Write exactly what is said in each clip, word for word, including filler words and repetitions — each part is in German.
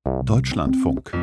Deutschlandfunk.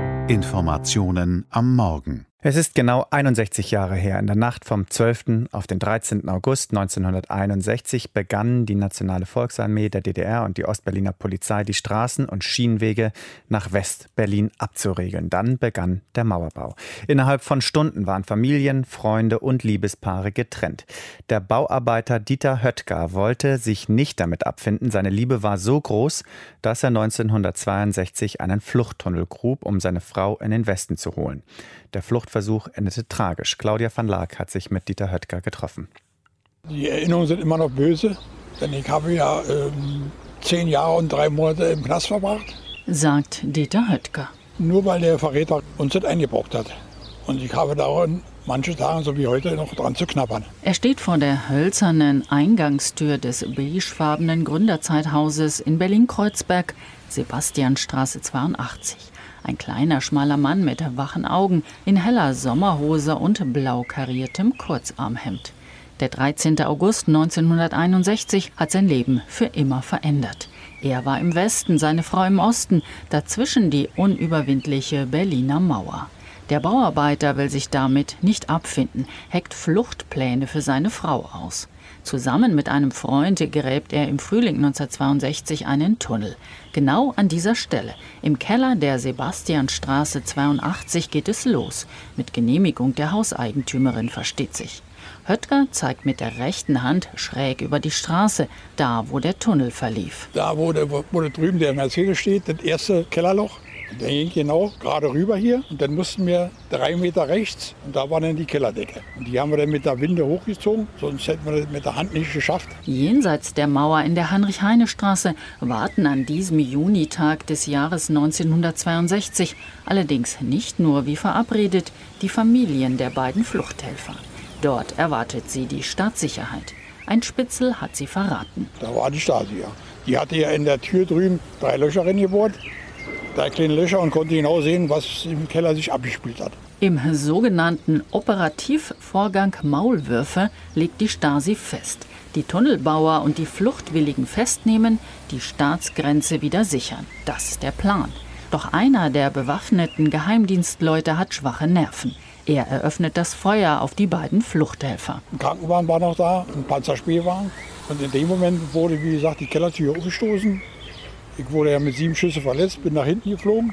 Informationen am Morgen. Es ist genau einundsechzig Jahre her. In der Nacht vom zwölften auf den dreizehnten August neunzehnhunderteinundsechzig begannen die Nationale Volksarmee der D D R und die Ostberliner Polizei, die Straßen und Schienenwege nach West-Berlin abzuregeln. Dann begann der Mauerbau. Innerhalb von Stunden waren Familien, Freunde und Liebespaare getrennt. Der Bauarbeiter Dieter Höttger wollte sich nicht damit abfinden. Seine Liebe war so groß, dass er neunzehnhundertzweiundsechzig einen Fluchttunnel grub, um seine Frau in den Westen zu holen. Der Fluchtversuch endete tragisch. Claudia van Laak hat sich mit Dieter Höttger getroffen. Die Erinnerungen sind immer noch böse, denn ich habe ja ähm, zehn Jahre und drei Monate im Knast verbracht. Sagt Dieter Höttger. Nur weil der Verräter uns das eingebrockt hat. Und ich habe daran manche Tage, so wie heute, noch dran zu knabbern. Er steht vor der hölzernen Eingangstür des beigefarbenen Gründerzeithauses in Berlin-Kreuzberg, Sebastianstraße zweiundachtzig. Ein kleiner, schmaler Mann mit wachen Augen, in heller Sommerhose und blau kariertem Kurzarmhemd. Der dreizehnte August neunzehnhunderteinundsechzig hat sein Leben für immer verändert. Er war im Westen, seine Frau im Osten, dazwischen die unüberwindliche Berliner Mauer. Der Bauarbeiter will sich damit nicht abfinden, heckt Fluchtpläne für seine Frau aus. Zusammen mit einem Freund gräbt er im Frühling neunzehnhundertzweiundsechzig einen Tunnel. Genau an dieser Stelle, im Keller der Sebastianstraße zweiundachtzig, geht es los. Mit Genehmigung der Hauseigentümerin, versteht sich. Höttger zeigt mit der rechten Hand schräg über die Straße, da wo der Tunnel verlief. Da wo, der, wo der drüben der Mercedes steht, das erste Kellerloch. Der ging genau gerade rüber hier und dann mussten wir drei Meter rechts und da war dann die Kellerdecke. Und die haben wir dann mit der Winde hochgezogen, sonst hätten wir das mit der Hand nicht geschafft. Jenseits der Mauer in der Heinrich-Heine-Straße warten an diesem Junitag des Jahres neunzehnhundertzweiundsechzig allerdings nicht nur wie verabredet die Familien der beiden Fluchthelfer. Dort erwartet sie die Staatssicherheit. Ein Spitzel hat sie verraten. Da war die Stasi, ja. Die hatte ja in der Tür drüben drei Löcher reingebohrt. Drei kleine Löcher und konnte genau sehen, was im Keller sich abgespielt hat. Im sogenannten Operativvorgang Maulwürfe legt die Stasi fest. Die Tunnelbauer und die Fluchtwilligen festnehmen, die Staatsgrenze wieder sichern. Das ist der Plan. Doch einer der bewaffneten Geheimdienstleute hat schwache Nerven. Er eröffnet das Feuer auf die beiden Fluchthelfer. Ein Krankenwagen war noch da, ein Panzerspielwagen. Und in dem Moment wurde, wie gesagt, die Kellertür aufgestoßen. Ich wurde ja mit sieben Schüssen verletzt, bin nach hinten geflogen.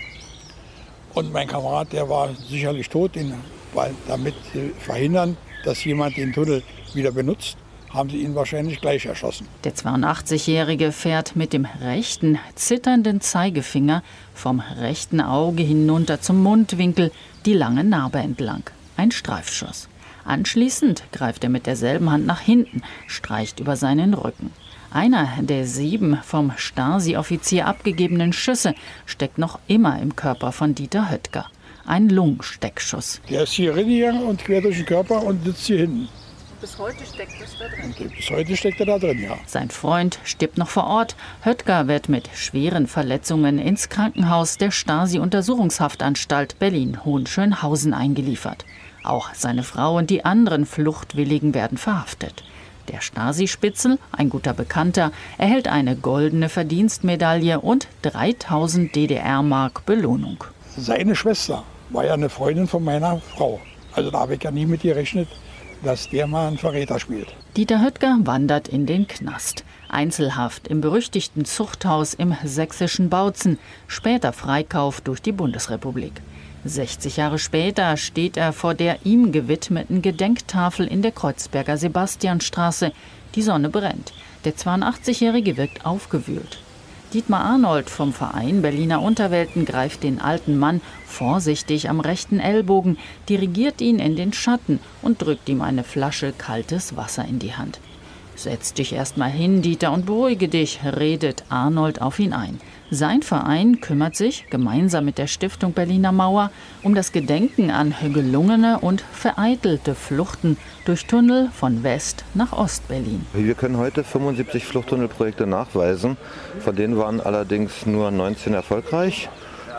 Und mein Kamerad, der war sicherlich tot, den, weil damit äh, verhindern, dass jemand den Tunnel wieder benutzt, haben sie ihn wahrscheinlich gleich erschossen. Der zweiundachtzig-Jährige fährt mit dem rechten, zitternden Zeigefinger vom rechten Auge hinunter zum Mundwinkel die lange Narbe entlang. Ein Streifschuss. Anschließend greift er mit derselben Hand nach hinten, streicht über seinen Rücken. Einer der sieben vom Stasi-Offizier abgegebenen Schüsse steckt noch immer im Körper von Dieter Höttger. Ein Lungensteckschuss. Der ist hier reingegangen und quer durch den Körper und sitzt hier hinten. Bis heute steckt es da drin? Und bis heute steckt er da drin, ja. Sein Freund stirbt noch vor Ort. Höttger wird mit schweren Verletzungen ins Krankenhaus der Stasi-Untersuchungshaftanstalt Berlin-Hohenschönhausen eingeliefert. Auch seine Frau und die anderen Fluchtwilligen werden verhaftet. Der Stasi-Spitzel, ein guter Bekannter, erhält eine goldene Verdienstmedaille und dreitausend D D R-Mark Belohnung. Seine Schwester war ja eine Freundin von meiner Frau. Also da habe ich ja nie mit gerechnet, dass der mal einen Verräter spielt. Dieter Höttger wandert in den Knast. Einzelhaft im berüchtigten Zuchthaus im sächsischen Bautzen, später Freikauf durch die Bundesrepublik. sechzig Jahre später steht er vor der ihm gewidmeten Gedenktafel in der Kreuzberger Sebastianstraße. Die Sonne brennt. Der zweiundachtzigjährige wirkt aufgewühlt. Dietmar Arnold vom Verein Berliner Unterwelten greift den alten Mann vorsichtig am rechten Ellbogen, dirigiert ihn in den Schatten und drückt ihm eine Flasche kaltes Wasser in die Hand. »Setz dich erst mal hin, Dieter, und beruhige dich«, redet Arnold auf ihn ein. Sein Verein kümmert sich, gemeinsam mit der Stiftung Berliner Mauer, um das Gedenken an gelungene und vereitelte Fluchten durch Tunnel von West- nach Ostberlin. Wir können heute fünfundsiebzig Fluchttunnelprojekte nachweisen. Von denen waren allerdings nur neunzehn erfolgreich.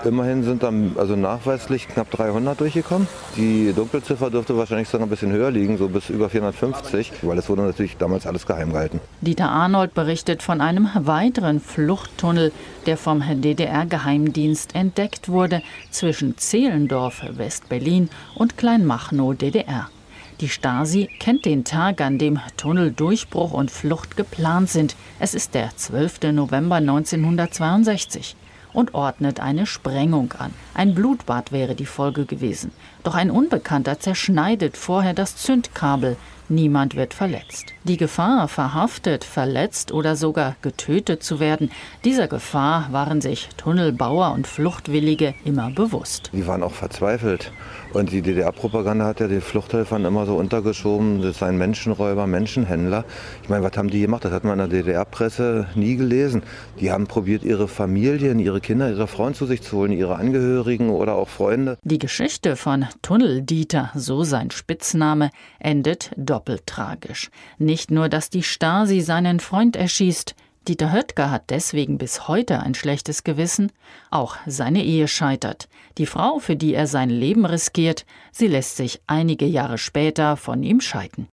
Immerhin sind dann also nachweislich knapp dreihundert durchgekommen. Die Dunkelziffer dürfte wahrscheinlich sogar ein bisschen höher liegen, so bis über vierhundertfünfzig, weil es wurde natürlich damals alles geheim gehalten. Dieter Arnold berichtet von einem weiteren Fluchttunnel, der vom D D R-Geheimdienst entdeckt wurde, zwischen Zehlendorf, West-Berlin und Kleinmachnow, D D R. Die Stasi kennt den Tag, an dem Tunneldurchbruch und Flucht geplant sind. Es ist der zwölfte November neunzehnhundertzweiundsechzig. Und ordnet eine Sprengung an. Ein Blutbad wäre die Folge gewesen. Doch ein Unbekannter zerschneidet vorher das Zündkabel. Niemand wird verletzt. Die Gefahr, verhaftet, verletzt oder sogar getötet zu werden, dieser Gefahr waren sich Tunnelbauer und Fluchtwillige immer bewusst. Die waren auch verzweifelt. Und die D D R-Propaganda hat ja den Fluchthelfern immer so untergeschoben, das seien Menschenräuber, Menschenhändler. Ich meine, was haben die gemacht? Das hat man in der D D R-Presse nie gelesen. Die haben probiert, ihre Familien, ihre Kinder, ihre Frauen zu sich zu holen, ihre Angehörigen oder auch Freunde. Die Geschichte von Tunnel-Dieter, so sein Spitzname, endet doppelt tragisch. Nicht nur, dass die Stasi seinen Freund erschießt, Dieter Höttger hat deswegen bis heute ein schlechtes Gewissen. Auch seine Ehe scheitert. Die Frau, für die er sein Leben riskiert, sie lässt sich einige Jahre später von ihm scheiden.